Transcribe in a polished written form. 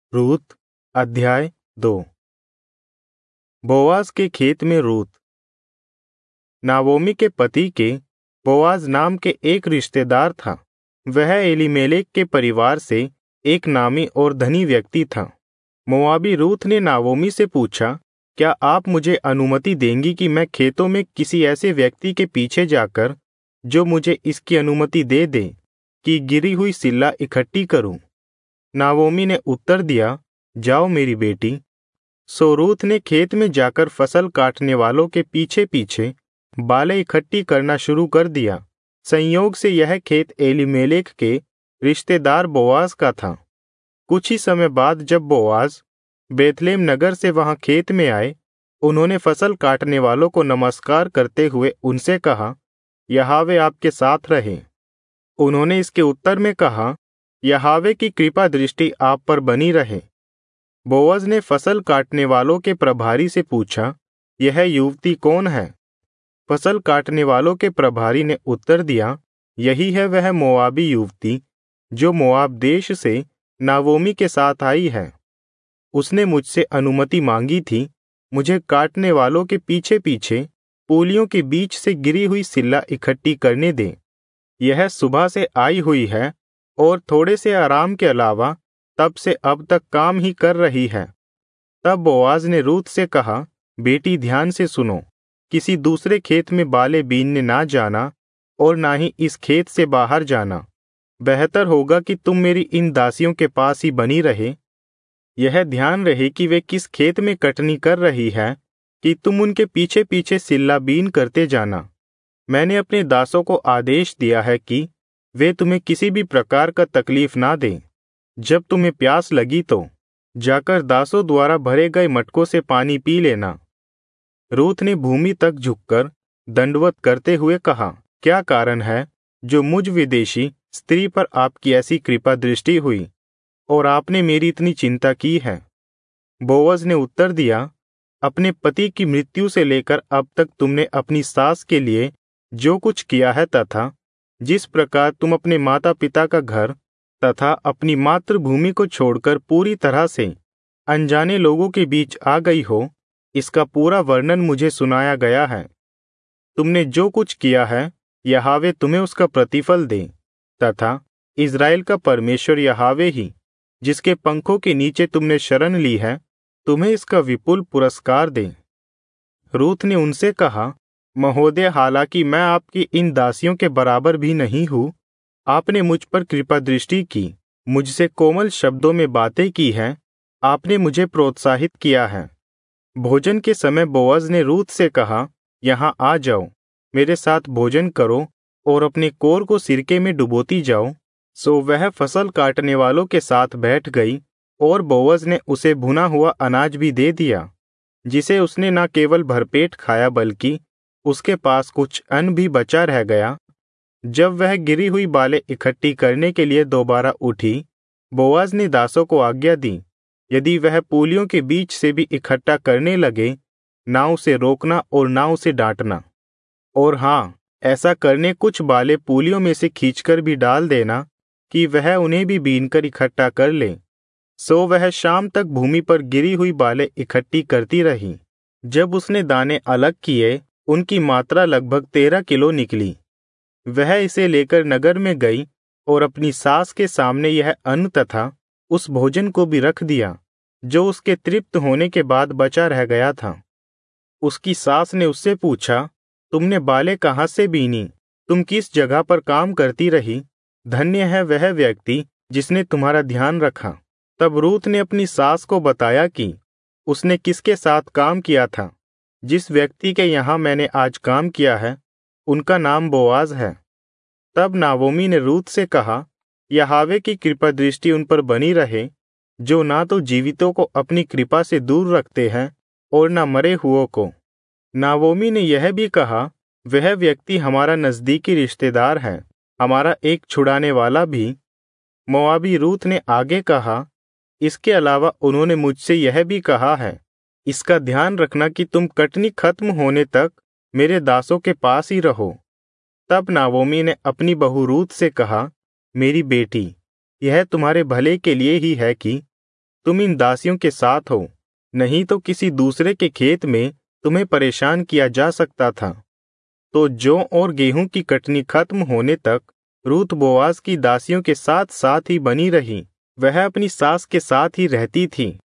रूत अध्याय 2। बोआज के खेत में रूत। नाओमी के पति के बोआज नाम के एक रिश्तेदार था। वह एलीमेलेक के परिवार से एक नामी और धनी व्यक्ति था। मोआबी रूत ने नाओमी से पूछा, क्या आप मुझे अनुमति देंगी कि मैं खेतों में किसी ऐसे व्यक्ति के पीछे जाकर, जो मुझे इसकी अनुमति दे दे कि गिरी हुई सिल्ला इकट्ठी करूं? नाओमी ने उत्तर दिया, जाओ मेरी बेटी। सो रूत ने खेत में जाकर फसल काटने वालों के पीछे पीछे बालें इकट्ठी करना शुरू कर दिया। संयोग से यह खेत एलीमेलेक के रिश्तेदार बोआज का था। कुछ ही समय बाद जब बोआज बेथलेम नगर से वहां खेत में आए, उन्होंने फसल काटने वालों को नमस्कार करते हुए उनसे कहा, यहोवा आपके साथ रहे। उन्होंने इसके उत्तर में कहा, यहोवा की कृपा दृष्टि आप पर बनी रहे। बोअज ने फसल काटने वालों के प्रभारी से पूछा, यह युवती कौन है? फसल काटने वालों के प्रभारी ने उत्तर दिया, यही है वह मोआबी युवती जो मोआब देश से नाओमी के साथ आई है। उसने मुझसे अनुमति मांगी थी, मुझे काटने वालों के पीछे पीछे पूलियों के बीच से गिरी हुई सिल्ला इकट्ठी करने दें। यह सुबह से आई हुई है और थोड़े से आराम के अलावा तब से अब तक काम ही कर रही है। तब बोआज ने रूत से कहा, बेटी ध्यान से सुनो, किसी दूसरे खेत में बाले बीनने ना जाना और ना ही इस खेत से बाहर जाना। बेहतर होगा कि तुम मेरी इन दासियों के पास ही बनी रहे। यह ध्यान रहे कि वे किस खेत में कटनी कर रही है कि तुम उनके पीछे पीछे सिल्ला बीन करते जाना। मैंने अपने दासों को आदेश दिया है कि वे तुम्हें किसी भी प्रकार का तकलीफ ना दें। जब तुम्हें प्यास लगी तो जाकर दासों द्वारा भरे गए मटकों से पानी पी लेना। रूत ने भूमि तक झुककर दंडवत करते हुए कहा, क्या कारण है जो मुझ विदेशी स्त्री पर आपकी ऐसी कृपा दृष्टि हुई और आपने मेरी इतनी चिंता की है? बोअज ने उत्तर दिया, अपने पति की मृत्यु से लेकर अब तक तुमने अपनी सास के लिए जो कुछ किया है तथा जिस प्रकार तुम अपने माता पिता का घर तथा अपनी मातृभूमि को छोड़कर पूरी तरह से अनजाने लोगों के बीच आ गई हो, इसका पूरा वर्णन मुझे सुनाया गया है। तुमने जो कुछ किया है, यहोवा तुम्हें उसका प्रतिफल दे, तथा इज़राइल का परमेश्वर यहोवा ही, जिसके पंखों के नीचे तुमने शरण ली है, तुम्हें इसका विपुल पुरस्कार दे। रूत ने उनसे कहा, महोदय, हालांकि मैं आपकी इन दासियों के बराबर भी नहीं हूं, आपने मुझ पर कृपा दृष्टि की, मुझसे कोमल शब्दों में बातें की हैं, आपने मुझे प्रोत्साहित किया है। भोजन के समय बोअज ने रूत से कहा, यहाँ आ जाओ, मेरे साथ भोजन करो और अपने कोर को सिरके में डुबोती जाओ। सो वह फसल काटने वालों के साथ बैठ गई और बोअज ने उसे भुना हुआ अनाज भी दे दिया, जिसे उसने न केवल भरपेट खाया बल्कि उसके पास कुछ अन्न भी बचा रह गया। जब वह गिरी हुई बालें इकट्ठी करने के लिए दोबारा उठी, बोआज ने दासों को आज्ञा दी, यदि वह पूलियों के बीच से भी इकट्ठा करने लगे, ना उसे रोकना और ना उसे डांटना। और हाँ, ऐसा करने कुछ बालें पूलियों में से खींचकर भी डाल देना कि वह उन्हें भी बीनकर इकट्ठा कर ले। सो वह शाम तक भूमि पर गिरी हुई बालें इकट्ठी करती रही। जब उसने दाने अलग किए, उनकी मात्रा लगभग 13 किलो निकली। वह इसे लेकर नगर में गई और अपनी सास के सामने यह अन्न तथा उस भोजन को भी रख दिया जो उसके तृप्त होने के बाद बचा रह गया था। उसकी सास ने उससे पूछा, तुमने बालें कहाँ से बीनी? तुम किस जगह पर काम करती रही? धन्य है वह व्यक्ति जिसने तुम्हारा ध्यान रखा। तब रूत ने अपनी सास को बताया कि उसने किसके साथ काम किया था। जिस व्यक्ति के यहाँ मैंने आज काम किया है, उनका नाम बोआज है। तब नाओमी ने रूत से कहा, यहोवा की कृपा दृष्टि उन पर बनी रहे, जो ना तो जीवितों को अपनी कृपा से दूर रखते हैं और ना मरे हुओं को। नाओमी ने यह भी कहा, वह व्यक्ति हमारा नजदीकी रिश्तेदार है, हमारा एक छुड़ाने वाला भी। मोआबी रूत ने आगे कहा, इसके अलावा उन्होंने मुझसे यह भी कहा है, इसका ध्यान रखना कि तुम कटनी खत्म होने तक मेरे दासों के पास ही रहो। तब नाओमी ने अपनी बहू रूत से कहा, मेरी बेटी, यह तुम्हारे भले के लिए ही है कि तुम इन दासियों के साथ हो, नहीं तो किसी दूसरे के खेत में तुम्हें परेशान किया जा सकता था। तो जौ और गेहूं की कटनी खत्म होने तक रूत बोआज की दासियों के साथ साथ ही बनी रही। वह अपनी सास के साथ ही रहती थी।